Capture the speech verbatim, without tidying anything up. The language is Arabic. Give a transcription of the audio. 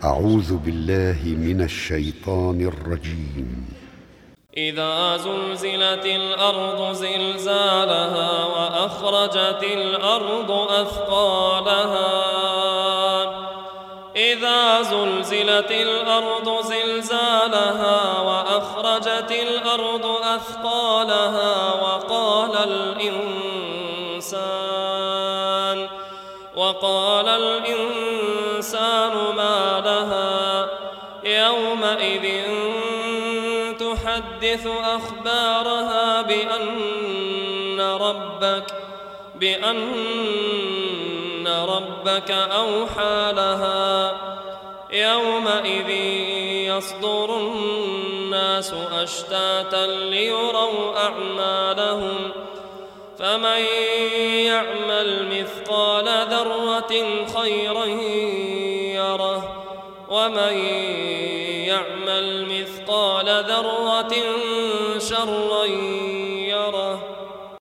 أعوذ بالله من الشيطان الرجيم. إذا زلزلت الأرض زلزالها وأخرجت الأرض أثقالها إذا زلزلت الأرض زلزالها وأخرجت الأرض أثقالها وقال الإنسان وقال الإنسان ما لها يومئذ تحدث أخبارها بأن ربك بأن ربك أوحى لها يومئذ يصدر الناس أشتاتا ليروا أعمالهم فمن يعمل مثقال ذرة خيرا يره ومن يعمل مثقال ذرة شرا يره